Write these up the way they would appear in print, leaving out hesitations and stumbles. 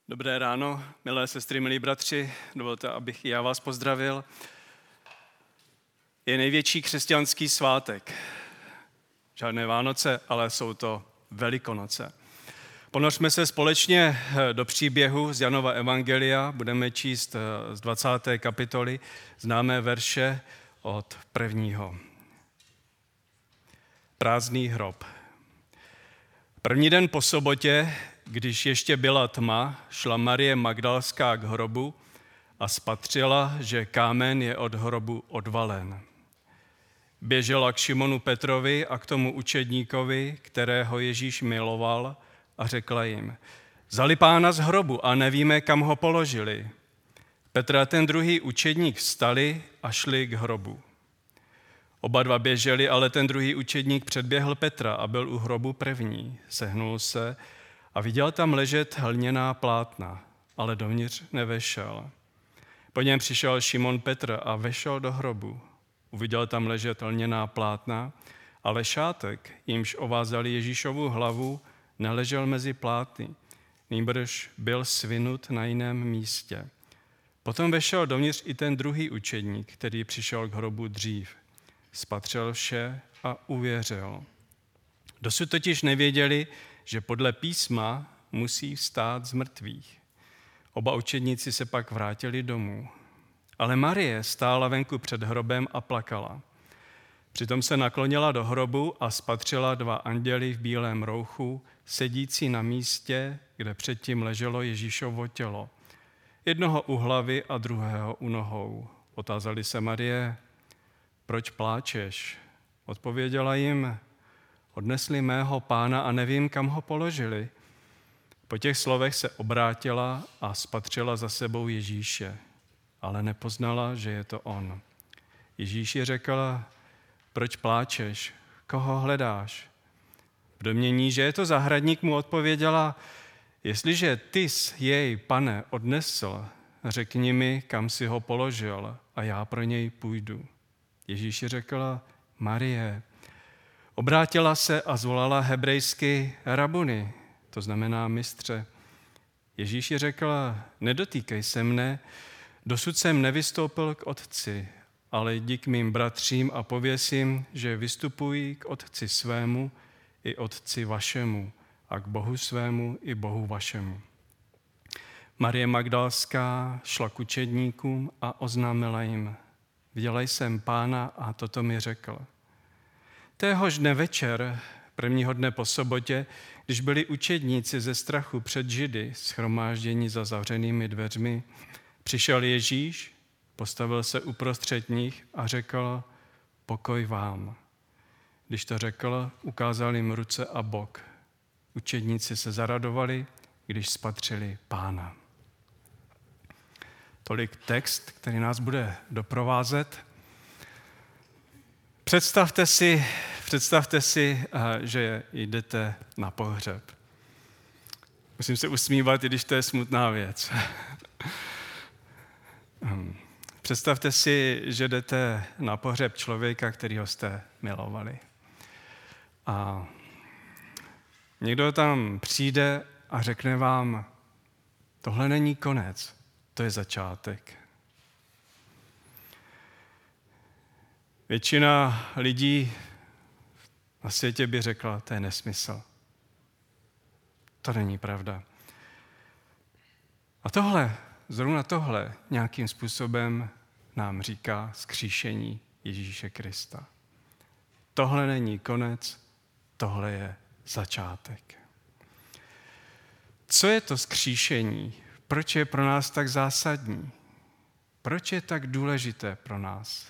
Dobré ráno, milé sestry, milí bratři. Dovolte, abych i já vás pozdravil. Je největší křesťanský svátek. Žádné Vánoce, ale jsou to Velikonoce. Ponořme se společně do příběhu z Janova evangelia. Budeme číst z 20. kapitoly známé verše od 1. Prázdný hrob. První den po sobotě, když ještě byla tma, šla Marie Magdalská k hrobu a spatřila, že kámen je od hrobu odvalen. Běžela k Šimonu Petrovi a k tomu učedníkovi, kterého Ježíš miloval, a řekla jim: vzali Pána z hrobu a nevíme, kam ho položili. Petr a ten druhý učedník vstali a šli k hrobu. Oba dva běželi, ale ten druhý učedník předběhl Petra a byl u hrobu první. Sehnul se a viděl tam ležet lněná plátna, ale dovnitř nevešel. Po něm přišel Šimon Petr a vešel do hrobu. Uviděl tam ležet lněná plátna, ale šátek, jímž ovázali Ježíšovu hlavu, neležel mezi plátny, nýbrž byl svinut na jiném místě. Potom vešel dovnitř i ten druhý učedník, který přišel k hrobu dřív. Spatřil vše a uvěřil. Dosud totiž nevěděli, že podle písma musí vstát z mrtvých. Oba učedníci se pak vrátili domů. Ale Marie stála venku před hrobem a plakala. Přitom se naklonila do hrobu a spatřila dva anděly v bílém rouchu, sedící na místě, kde předtím leželo Ježíšovo tělo. Jednoho u hlavy a druhého u nohou. Otázali se Marie: proč pláčeš? Odpověděla jim: odnesli mého Pána a nevím, kam ho položili. Po těch slovech se obrátila a spatřila za sebou Ježíše, ale nepoznala, že je to on. Ježíš jí řekl: proč pláčeš? Koho hledáš? V domnění, že je to zahradník, mu odpověděla: jestliže ty jsi jej, Pane, odnesl, řekni mi, kam si ho položil, a já pro něj půjdu. Ježíš řekla: Marie. Obrátila se a zvolala hebrejsky rabuni, to znamená mistře. Ježíš řekla: nedotýkej se mne, dosud jsem nevystoupil k Otci, ale jdi k mým bratřím a pověz jim, že vystupuji k Otci svému i Otci vašemu a k Bohu svému i Bohu vašemu. Marie Magdalská šla k učedníkům a oznámila jim: viděla jsem Pána a toto mi řekl. Téhož dne večer, prvního dne po sobotě, když byli učedníci ze strachu před Židy shromážděni za zavřenými dveřmi, přišel Ježíš, postavil se uprostřed nich a řekl: pokoj vám. Když to řekl, ukázal jim ruce a bok. Učedníci se zaradovali, když spatřili Pána. Tolik text, který nás bude doprovázet. Představte si, že jdete na pohřeb. Musím se usmívat, i když to je smutná věc. Představte si, že jdete na pohřeb člověka, kterýho jste milovali. A někdo tam přijde a řekne vám: tohle není konec, to je začátek. Většina lidí na světě by řekla: to je nesmysl. To není pravda. A zrovna tohle nějakým způsobem nám říká vzkříšení Ježíše Krista. Tohle není konec, tohle je začátek. Co je to vzkříšení? Proč je pro nás tak zásadní? Proč je tak důležité pro nás?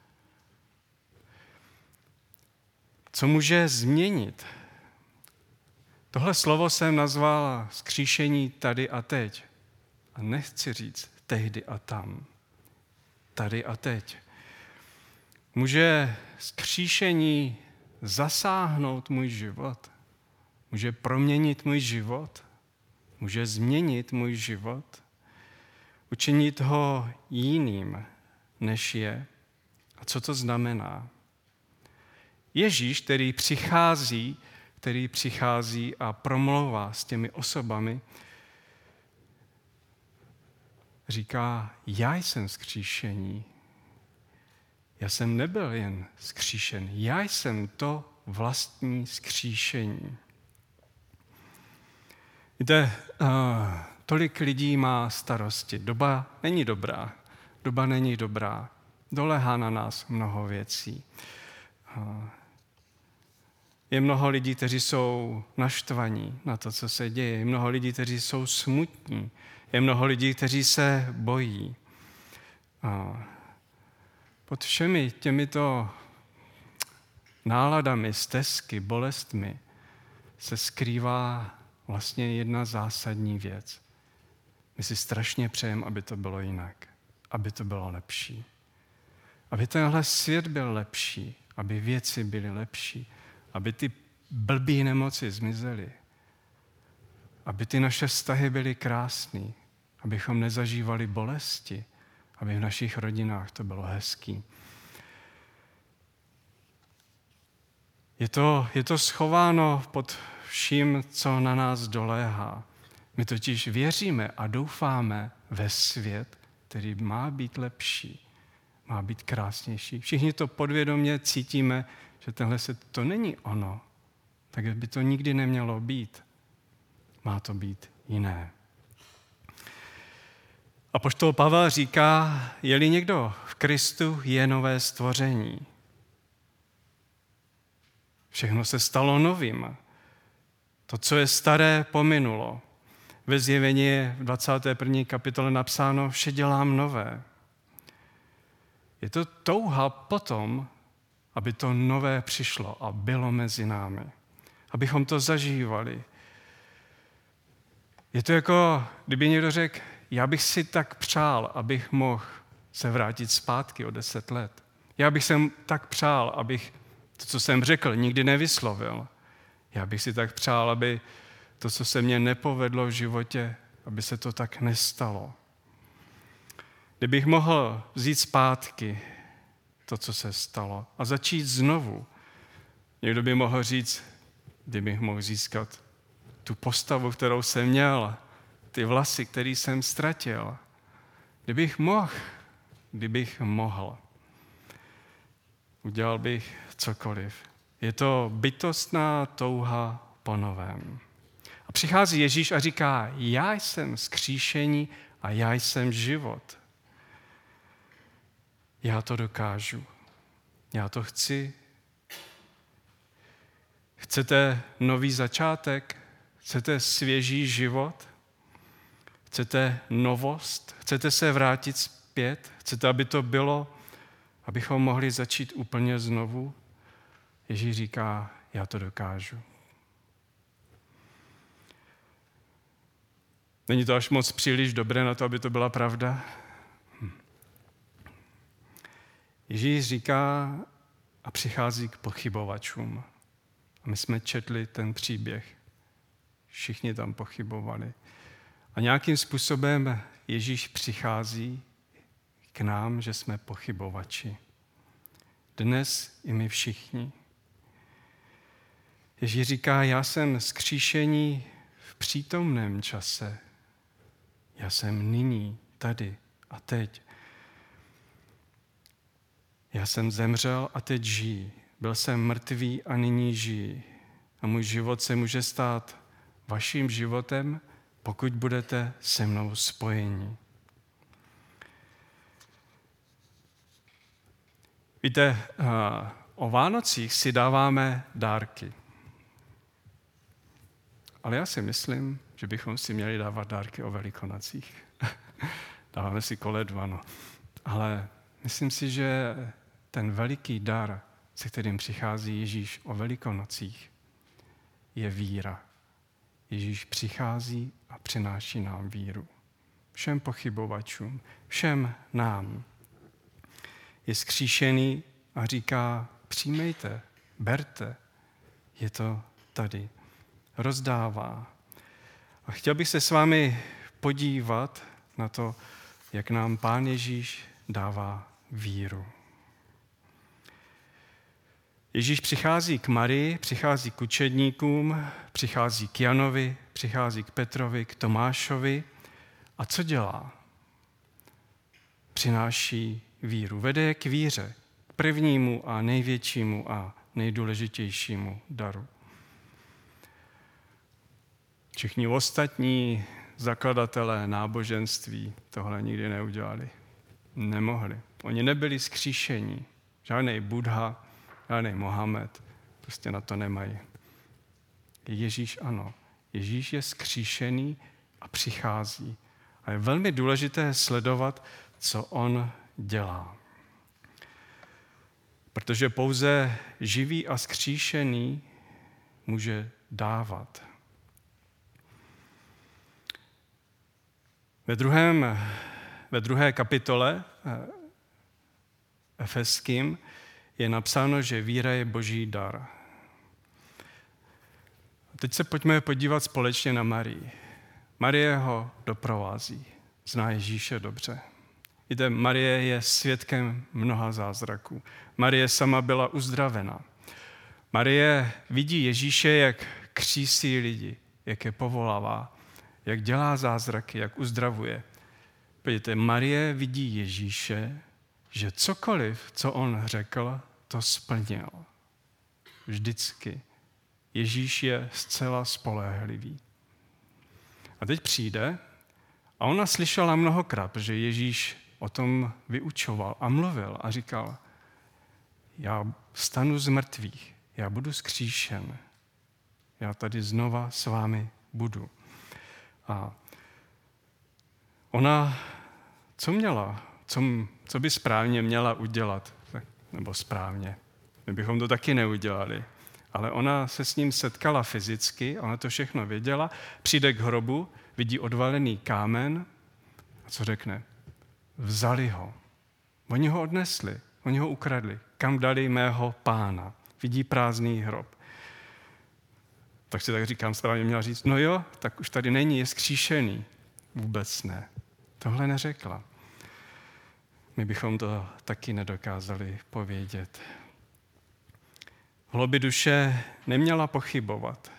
Co může změnit? Tohle slovo jsem nazval vzkříšení tady a teď. A nechci říct tehdy a tam. Tady a teď. Může vzkříšení zasáhnout můj život? Může proměnit můj život? Může změnit můj život? Učinit ho jiným, než je? A co to znamená? Ježíš, který přichází a promlouvá s těmi osobami, říká, já jsem vzkříšení. Já jsem nebyl jen vzkříšen, já jsem to vlastní vzkříšení. Víte, tolik lidí má starosti. Doba není dobrá. Dolehá na nás mnoho věcí. Je mnoho lidí, kteří jsou naštvaní na to, co se děje. Je mnoho lidí, kteří jsou smutní. Je mnoho lidí, kteří se bojí. Pod všemi těmito náladami, stesky, bolestmi se skrývá vlastně jedna zásadní věc. My si strašně přejeme, aby to bylo jinak, aby to bylo lepší. Aby tenhle svět byl lepší, aby věci byly lepší, aby ty blbý nemoci zmizely, aby ty naše vztahy byly krásný, abychom nezažívali bolesti, aby v našich rodinách to bylo hezký. Je to schováno pod vším, co na nás doléhá. My totiž věříme a doufáme ve svět, který má být lepší, má být krásnější. Všichni to podvědomě cítíme, že tenhle svět to není ono. Tak by to nikdy nemělo být. Má to být jiné. Apoštol Pavel říká, je-li někdo v Kristu, je nové stvoření. Všechno se stalo novým. To, co je staré, pominulo. Ve Zjevení je v 21. kapitole napsáno, vše dělám nové. Je to touha potom, aby to nové přišlo a bylo mezi námi. Abychom to zažívali. Je to jako, kdyby někdo řekl, já bych si tak přál, abych mohl se vrátit zpátky o 10 let. Já bych se tak přál, abych to, co jsem řekl, nikdy nevyslovil. Já bych si tak přál, aby to, co se mně nepovedlo v životě, aby se to tak nestalo. Kdybych mohl vzít zpátky to, co se stalo a začít znovu. Někdo by mohl říct, kdybych mohl získat tu postavu, kterou jsem měl, ty vlasy, které jsem ztratil. Kdybych mohl, udělal bych cokoliv. Je to bytostná touha po novém. A přichází Ježíš a říká, já jsem vzkříšení a já jsem život. Já to dokážu. Já to chci. Chcete nový začátek? Chcete svěží život? Chcete novost? Chcete se vrátit zpět? Chcete, aby to bylo, abychom mohli začít úplně znovu? Ježíš říká, já to dokážu. Není to až moc příliš dobré na to, aby to byla pravda? Ježíš říká a přichází k pochybovačům. A my jsme četli ten příběh. Všichni tam pochybovali. A nějakým způsobem Ježíš přichází k nám, že jsme pochybovači. Dnes i my všichni. Ježíš říká, já jsem vzkříšení v přítomném čase. Já jsem nyní, tady a teď. Já jsem zemřel a teď žiji. Byl jsem mrtvý a nyní žiji. A můj život se může stát vaším životem, pokud budete se mnou spojeni. Víte, o Vánocích si dáváme dárky. Ale já si myslím, že bychom si měli dávat dárky o Velikonocích. Dáváme si koledvu, ano. Ale myslím si, že ten veliký dar, se kterým přichází Ježíš o Velikonocích, je víra. Ježíš přichází a přináší nám víru. Všem pochybovačům, všem nám. Je vzkříšený a říká, přijmejte, berte, je to tady. Rozdává. A chtěl bych se s vámi podívat na to, jak nám Pán Ježíš dává víru. Ježíš přichází k Marii, přichází k učedníkům, přichází k Janovi, přichází k Petrovi, k Tomášovi. A co dělá? přináší víru. Vede je k víře, k prvnímu a největšímu a nejdůležitějšímu daru. Všichni ostatní zakladatelé náboženství tohle nikdy neudělali. Nemohli. Oni nebyli zkříšení. Žádnej Buddha, žádnej Mohamed. Prostě na to nemají. Ježíš ano. Ježíš je zkříšený a přichází. A je velmi důležité sledovat, co on dělá. Protože pouze živý a zkříšený může dávat. Ve druhé kapitole Efeským je napsáno, že víra je boží dar. Teď se pojďme podívat společně na Marii. Marie ho doprovází, zná Ježíše dobře. Víte, Marie je svědkem mnoha zázraků. Marie sama byla uzdravena. Marie vidí Ježíše, jak křísí lidi, jak je povolává, jak dělá zázraky, jak uzdravuje. Podívejte, Marie vidí Ježíše, že cokoliv, co on řekl, to splnil. Vždycky. Ježíš je zcela spolehlivý. A teď přijde a ona slyšela mnohokrát, protože Ježíš o tom vyučoval a mluvil a říkal, já vstanu z mrtvých, já budu zkříšen, já tady znova s vámi budu. A ona, co měla? Co by správně měla udělat? Nebo správně. My bychom to taky neudělali. Ale ona se s ním setkala fyzicky, ona to všechno věděla, přijde k hrobu, vidí odvalený kámen a co řekne? Vzali ho. Oni ho odnesli, oni ho ukradli. Kam dali mého pána? Vidí prázdný hrob. Tak si tak říkám, správně měla říct, no jo, tak už tady není, je zkříšený. Vůbec ne. Tohle neřekla. My bychom to taky nedokázali povědět. V hloubi duše neměla pochybovat.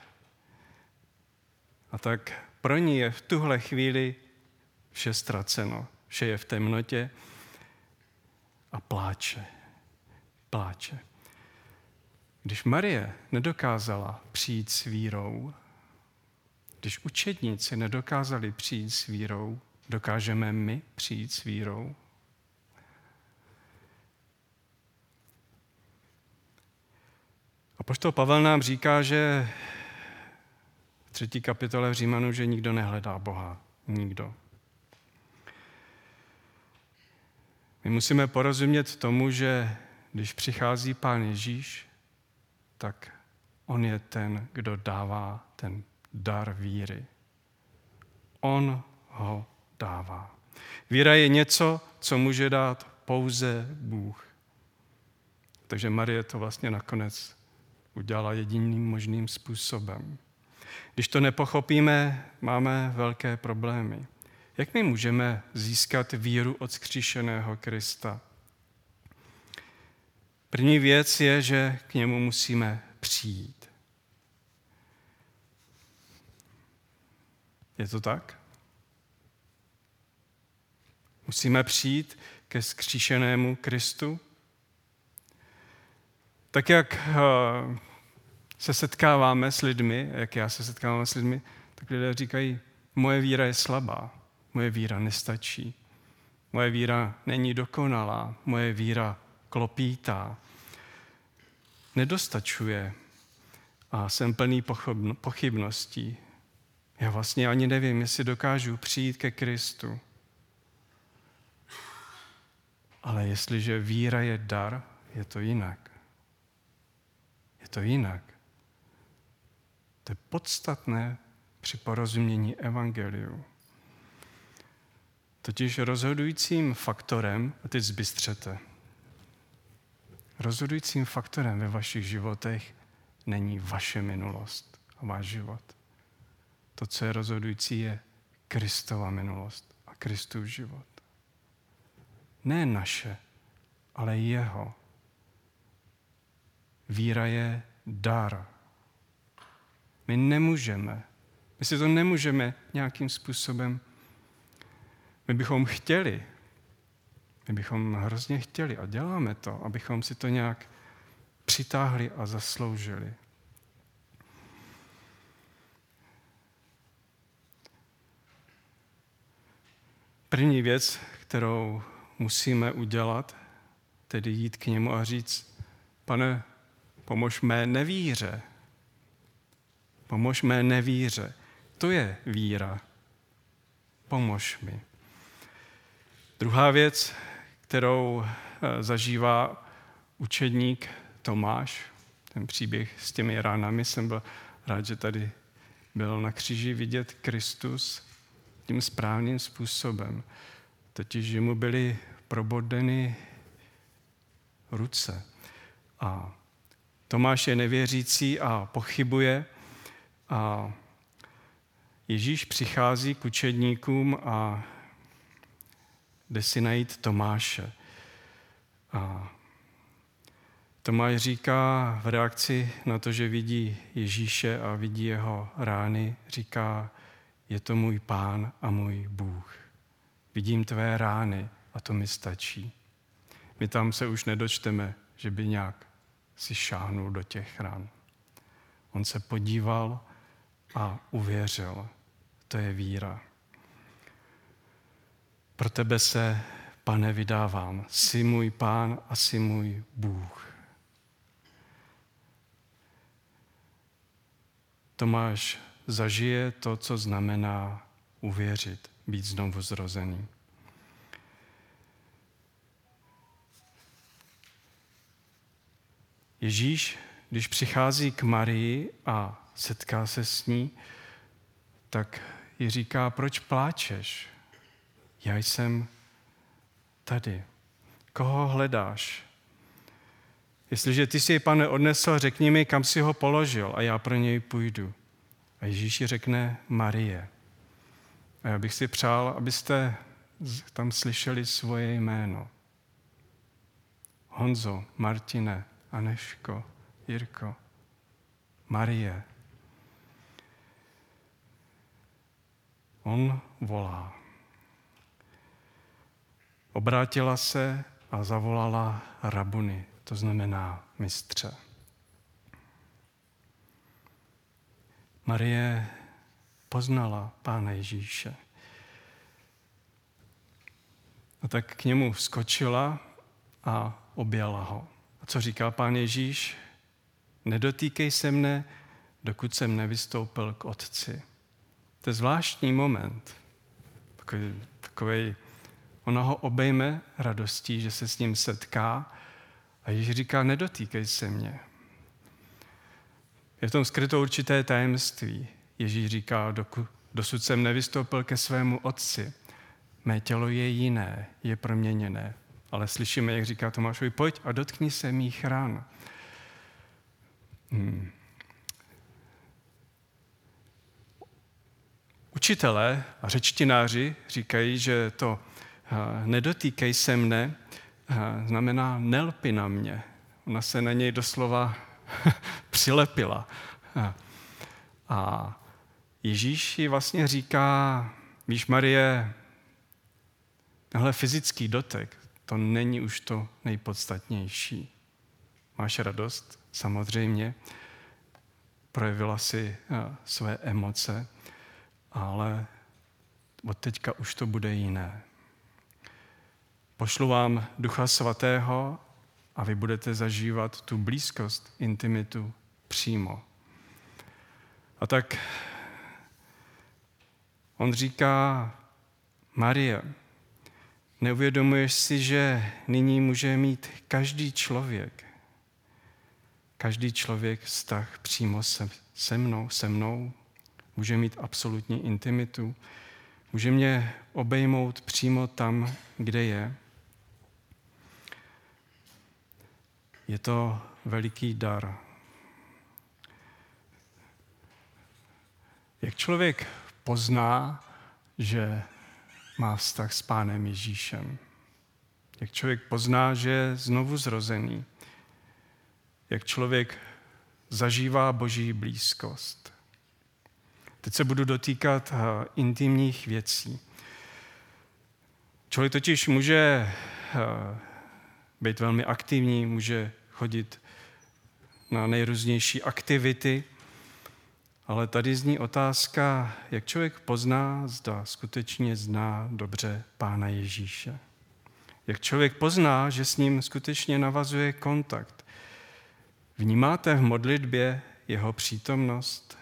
A tak pro ní je v tuhle chvíli vše ztraceno. Vše je v temnotě a pláče. Pláče. Když Marie nedokázala přijít s vírou, když učedníci nedokázali přijít s vírou, dokážeme my přijít s vírou? Apoštol Pavel nám říká, že v 3. kapitole Římanů, že nikdo nehledá Boha. Nikdo. My musíme porozumět tomu, že když přichází Pán Ježíš, tak on je ten, kdo dává ten dar víry. On ho dává. Víra je něco, co může dát pouze Bůh. Takže Marie to vlastně nakonec udělala jediným možným způsobem. Když to nepochopíme, máme velké problémy. Jak my můžeme získat víru od vzkříšeného Krista? První věc je, že k němu musíme přijít. Je to tak? Musíme přijít ke vzkříšenému Kristu? Tak jak se setkáváme s lidmi, jak já se setkávám s lidmi, tak lidé říkají, moje víra je slabá, moje víra nestačí, moje víra není dokonalá, moje víra klopítá, nedostačuje a jsem plný pochybností. Já vlastně ani nevím, jestli dokážu přijít ke Kristu. Ale jestliže víra je dar, je to jinak. Je to jinak. To je podstatné při porozumění evangeliu. Totiž rozhodujícím faktorem, a teď zbystřete, rozhodujícím faktorem ve vašich životech není vaše minulost a váš život. To, co je rozhodující, je Kristova minulost a Kristův život. Ne naše, ale jeho. Víra je dar. My si to nemůžeme nějakým způsobem, my bychom chtěli, My bychom hrozně chtěli a děláme to, abychom si to nějak přitáhli a zasloužili. První věc, kterou musíme udělat, tedy jít k němu a říct: Pane, pomož mé nevíře. Pomož mé nevíře. To je víra. Pomož mi. Druhá věc, kterou zažívá učedník Tomáš, ten příběh s těmi ránami, jsem byl rád, že tady byl na kříži vidět Kristus tím správným způsobem. Totiž, že mu byly probodeny ruce. A Tomáš je nevěřící a pochybuje a Ježíš přichází k učedníkům a jde si najít Tomáše. A Tomáš říká v reakci na to, že vidí Ježíše a vidí jeho rány, říká: je to můj Pán a můj Bůh. Vidím tvé rány a to mi stačí. My tam se už nedočteme, že by nějak si šáhnul do těch ran. On se podíval a uvěřil. To je víra. Pro tebe se, Pane, vydávám. Jsi můj Pán a jsi můj Bůh. Tomáš zažije to, co znamená uvěřit, být znovu zrozený. Ježíš, když přichází k Marii a setká se s ní, tak jí říká: proč pláčeš? Já jsem tady. Koho hledáš? Jestliže ty jsi jej, Pane, odnesl, řekni mi, kam jsi ho položil a já pro něj půjdu. A Ježíš jí řekne: Marie. A já bych si přál, abyste tam slyšeli svoje jméno. Honzo, Martine, Aneško, Jirko, Marie. On volá. Obrátila se a zavolala Rabuni, to znamená mistře. Marie poznala Pána Ježíše. A tak k němu vskočila a objala ho. A co říká Pán Ježíš? Nedotýkej se mne, dokud jsem nevystoupil k Otci. To je zvláštní moment. Takovej, ona ho obejme radostí, že se s ním setká, a Ježíš říká: nedotýkej se mě. Je v tom skryto určité tajemství. Ježíš říká: dosud jsem nevystoupil ke svému Otci. Mé tělo je jiné, je proměněné. Ale slyšíme, jak říká Tomášovi: pojď a dotkni se mých ran. Učitelé a řečtináři říkají, že to nedotýkej se mne znamená nelpi na mě. Ona se na něj doslova přilepila. A Ježíš ji vlastně říká: víš, Marie, tenhle fyzický dotek, to není už to nejpodstatnější. Máš radost? Samozřejmě. Projevila si své emoce, ale od teďka už to bude jiné. Pošlu vám Ducha Svatého a vy budete zažívat tu blízkost, intimitu přímo. A tak on říká: Marie, neuvědomuješ si, že nyní může mít každý člověk vztah přímo se mnou, může mít absolutní intimitu, může mě obejmout přímo tam, kde je. Je to veliký dar. Jak člověk pozná, že má vztah s Pánem Ježíšem? Jak člověk pozná, že je znovu zrozený? Jak člověk zažívá Boží blízkost? Teď se budu dotýkat intimních věcí. Člověk totiž může být velmi aktivní, může chodit na nejrůznější aktivity, ale tady zní otázka, jak člověk pozná, zda skutečně zná dobře Pána Ježíše. Jak člověk pozná, že s ním skutečně navazuje kontakt. Vnímáte v modlitbě jeho přítomnost?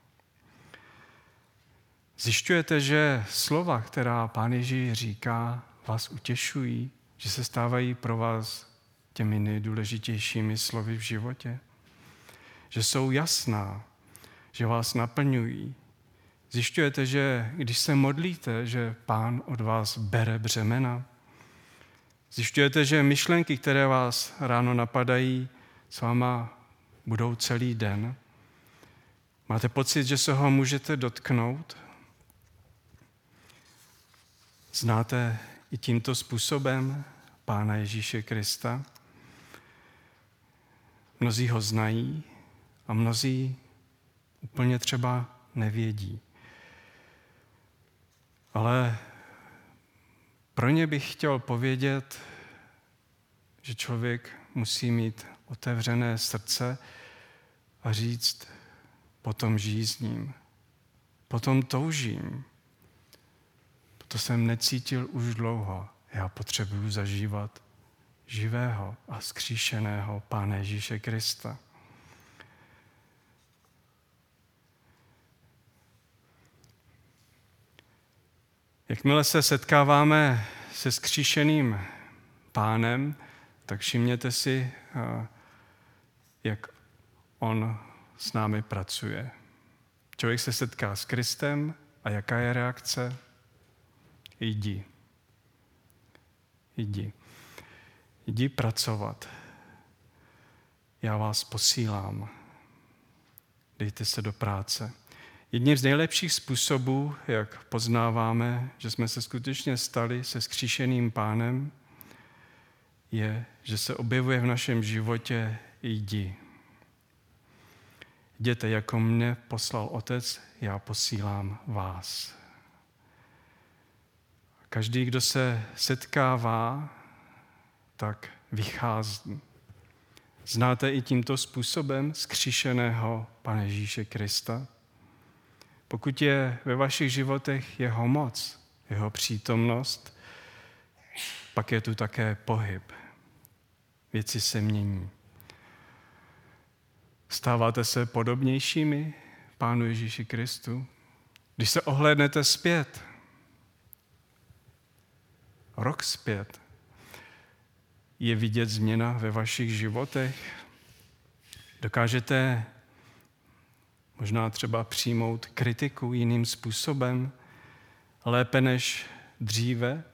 Zjišťujete, že slova, která Pán Ježíš říká, vás utěšují, že se stávají pro vás těmi nejdůležitějšími slovy v životě? Že jsou jasná, že vás naplňují. Zjišťujete, že když se modlíte, že Pán od vás bere břemena? Zjišťujete, že myšlenky, které vás ráno napadají, s váma budou celý den? Máte pocit, že se ho můžete dotknout? Znáte i tímto způsobem Pána Ježíše Krista? Mnozí ho znají a mnozí úplně třeba nevědí. Ale pro ně bych chtěl povědět, že člověk musí mít otevřené srdce a říct, potom žiji s ním, potom toužím. To jsem necítil už dlouho. Já potřebuju zažívat živého a vzkříšeného Pána Ježíše Krista. Jakmile se setkáváme se vzkříšeným Pánem, tak všimněte si, jak on s námi pracuje. Člověk se setká s Kristem a jaká je reakce? Jdi. Jdi pracovat. Já vás posílám. Dejte se do práce. Jedním z nejlepších způsobů, jak poznáváme, že jsme se skutečně stali se vzkříšeným Pánem, je, že se objevuje v našem životě jdi. Jděte, jako mne poslal Otec, já posílám vás. Každý, kdo se setkává, tak vychází. Znáte i tímto způsobem vzkříšeného Pana Ježíše Krista? Pokud je ve vašich životech jeho moc, jeho přítomnost, pak je tu také pohyb. Věci se mění. Stáváte se podobnějšími Pánu Ježíši Kristu? Když se ohlédnete zpět, rok zpět, je vidět změna ve vašich životech? Dokážete možná třeba přijmout kritiku jiným způsobem, lépe než dříve?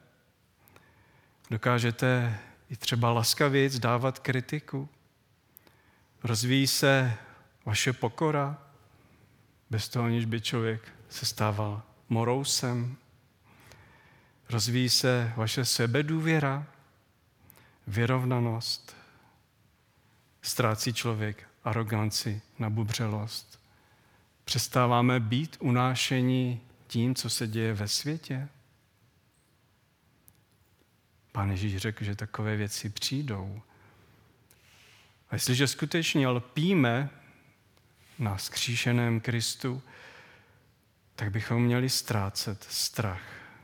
Dokážete i třeba laskavěji dávat kritiku? Rozvíjí se vaše pokora, bez toho, aniž by člověk se stával morousem? Rozvíjí se vaše sebedůvěra, vyrovnanost? Ztrácí člověk aroganci, nabubřelost? Přestáváme být unášeni tím, co se děje ve světě? Pán Ježíš řekl, že takové věci přijdou. A jestliže skutečně lpíme na vzkříšeném Kristu, tak bychom měli ztrácet strach.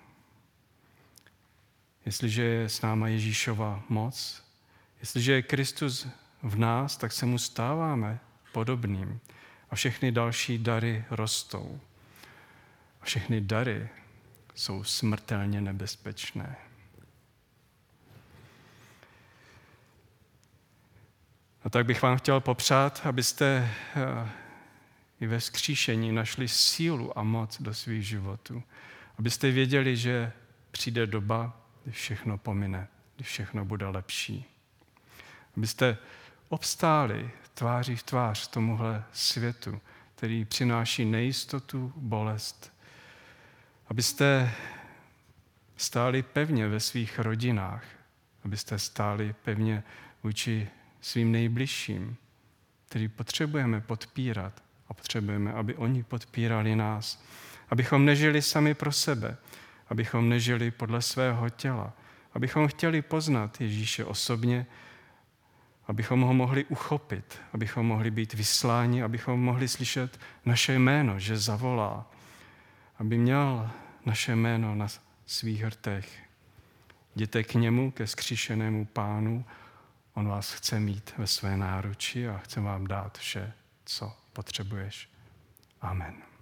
Jestliže je s náma Ježíšova moc, jestliže je Kristus v nás, tak se mu stáváme podobným. A všechny další dary rostou. A všechny dary jsou smrtelně nebezpečné. A tak bych vám chtěl popřát, abyste i ve vzkříšení našli sílu a moc do svých životů. Abyste věděli, že přijde doba, kdy všechno pomine, kdy všechno bude lepší. Abyste obstáli tváří v tvář tomuhle světu, který přináší nejistotu, bolest. Abyste stáli pevně ve svých rodinách, abyste stáli pevně vůči svým nejbližším, který potřebujeme podpírat a potřebujeme, aby oni podpírali nás. Abychom nežili sami pro sebe, abychom nežili podle svého těla, abychom chtěli poznat Ježíše osobně, abychom ho mohli uchopit, abychom mohli být vysláni, abychom mohli slyšet naše jméno, že zavolá, aby měl naše jméno na svých hrtech. Jděte k němu, ke vzkříšenému Pánu, on vás chce mít ve své náruči a chce vám dát vše, co potřebuješ. Amen.